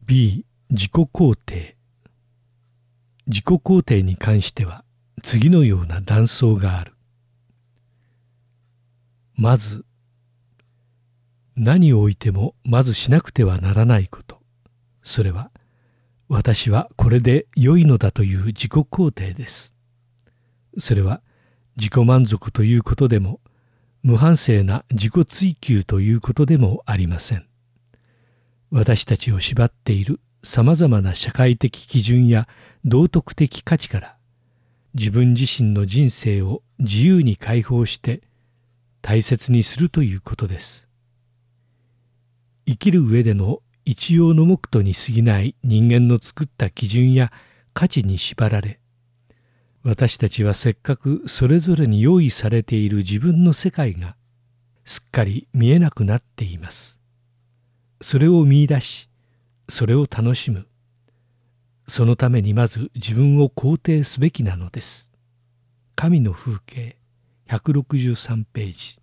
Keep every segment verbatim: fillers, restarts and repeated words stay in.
B、自己肯定。自己肯定に関しては次のような断層がある。まず、何をおいてもまずしなくてはならないこと。それは、私はこれで良いのだという自己肯定です。それは自己満足ということでも、無反省な自己追求ということでもありません。私たちを縛っているさまざまな社会的基準や道徳的価値から、自分自身の人生を自由に解放して大切にするということです。生きる上での一葉の木とに過ぎない人間の作った基準や価値に縛られ、私たちはせっかくそれぞれに用意されている自分の世界がすっかり見えなくなっています。それを見出し、それを楽しむ。そのためにまず自分を肯定すべきなのです。神の風景ひゃくろくじゅうさんページ。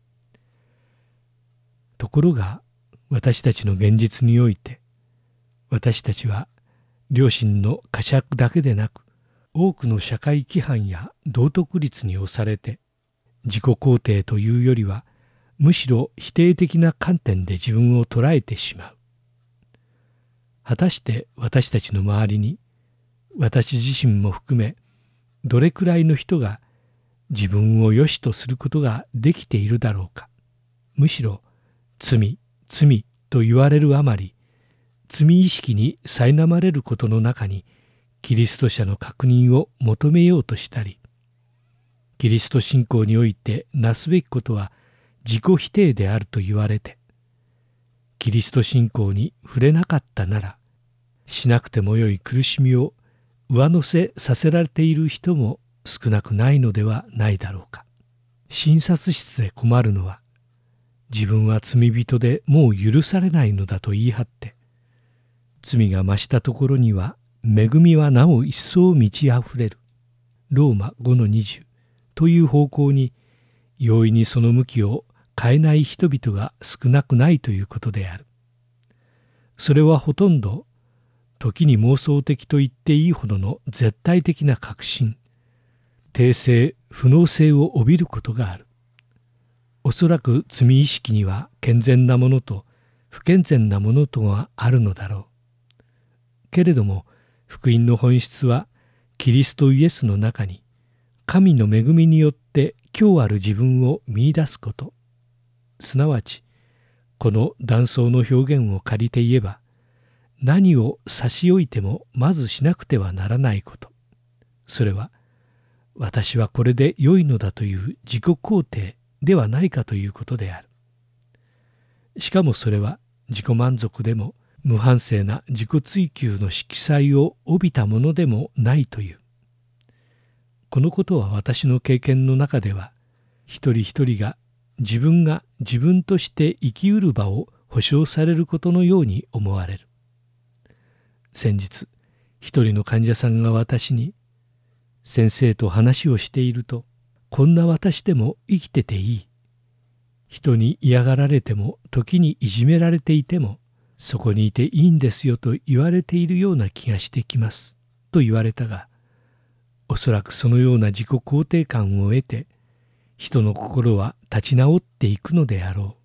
ところが私たちの現実において、私たちは良心の呵責だけでなく、多くの社会規範や道徳律に押されて、自己肯定というよりはむしろ否定的な観点で自分を捉えてしまう。果たして私たちの周りに、私自身も含めどれくらいの人が自分を良しとすることができているだろうか。むしろ罪、罪と言われるあまり、罪意識に苛まれることの中にキリスト者の確認を求めようとしたり、キリスト信仰においてなすべきことは自己否定であると言われて、キリスト信仰に触れなかったなら、しなくてもよい苦しみを上乗せさせられている人も少なくないのではないだろうか。診察室で困るのは、自分は罪人でもう許されないのだと言い張って、罪が増したところには恵みはなお一層満ちあふれる。ローマ ごのにじゅう という方向に容易にその向きを変えない人々が少なくないということである。それはほとんど時に妄想的と言っていいほどの絶対的な確信、定性、不能性を帯びることがある。おそらく罪意識には健全なものと不健全なものとがあるのだろう。けれども福音の本質はキリストイエスの中に神の恵みによって今日ある自分を見出すこと、すなわちこの断層の表現を借りて言えば、何を差し置いてもまずしなくてはならないこと、それは私はこれで良いのだという自己肯定ではないかということである。しかもそれは自己満足でも無反省な自己追求の色彩を帯びたものでもないという。このことは私の経験の中では、一人一人が自分が自分として生きうる場を保証されることのように思われる。先日、一人の患者さんが私に、先生と話をしていると、こんな私でも生きてていい。人に嫌がられても、時にいじめられていても、そこにいていいんですよと言われているような気がしてきます。と言われたが、おそらくそのような自己肯定感を得て、人の心は立ち直っていくのであろ